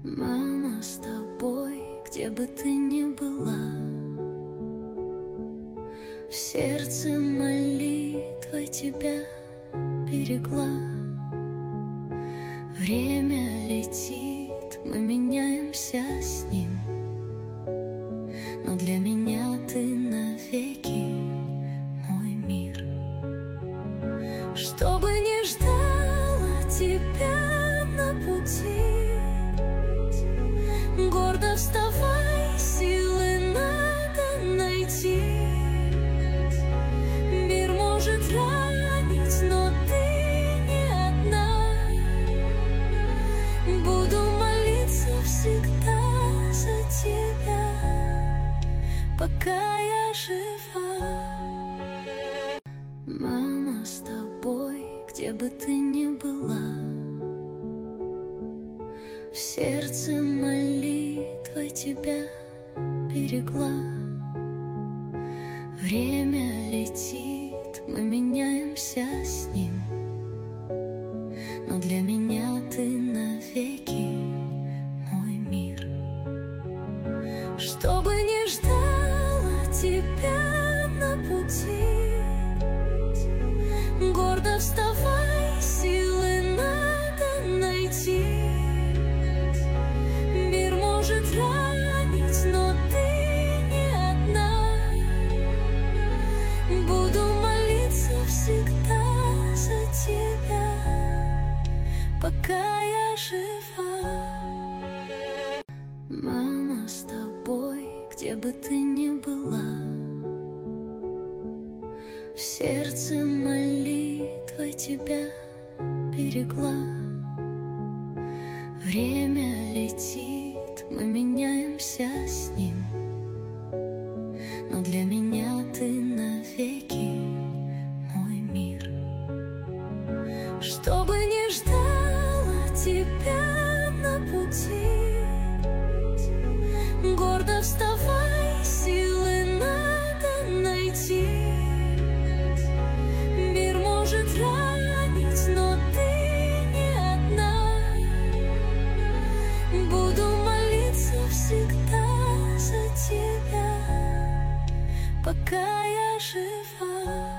Мама с тобой, где бы ты ни была, в сердце молитва тебя берегла. Время летит, мы меняемся с ним, но для меня ты навеки мой мир. Что бы ни ждало тебя на пути, гордо вставай, силы надо найти. Мир может ранить, но ты не одна. Буду молиться всегда за тебя, пока я жива. Мама с тобой, где бы ты ни была, в сердце молитва тебя берегла. Время летит, мы меняемся с ним, но для меня ты навеки мой мир. Что бы ни ждало тебя на пути, гордо вставай, силы надо найти. Мир может ранить, но ты не одна. Буду молиться всегда за тебя, пока я жива. Мама с тобой, где бы ты ни была, в сердце молитва тебя берегла. Время летит, мы меняемся с ним, но для меня ты навеки мой мир. Что бы ни ждало тебя на пути, гордо вставай, силы надо найти. Мир может ранить, но ты не одна. Буду молиться всегда за тебя, пока я жива.